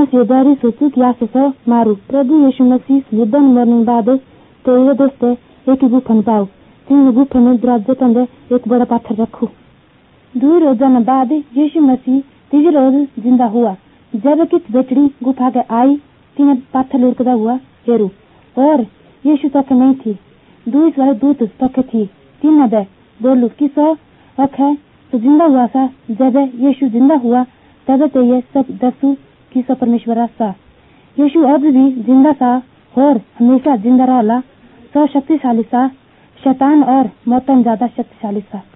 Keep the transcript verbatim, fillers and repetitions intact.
से बारी सोचू कि आसे सो मारू प्रभु यीशु मसीह युद्धन मरने बाद तेरे दोस्ते एक गुफन पाओ तीन गुफन में दरवाजे तंदे एक बड़ा पत्थर रखू। दो रोजाना बाद यीशु मसीह तीसरे रोज जिंदा हुआ। जब कित बेचड़ी गुफा के आई तीन पत्थर लुढ़कता हुआ हेरू और यीशु तक नहीं थी। दूस वाले दूत तक थी। तीन दे बोलू कि सो अख तो जिंदा हुआ सा। जब यीशु जिंदा हुआ तब तो ये सब दसू कि सो परमेश्वर सा। यीशु अब भी जिंदा सा और हमेशा जिंदा रहला। सो शक्तिशाली सा, शैतान और मौतन ज्यादा शक्तिशाली सा।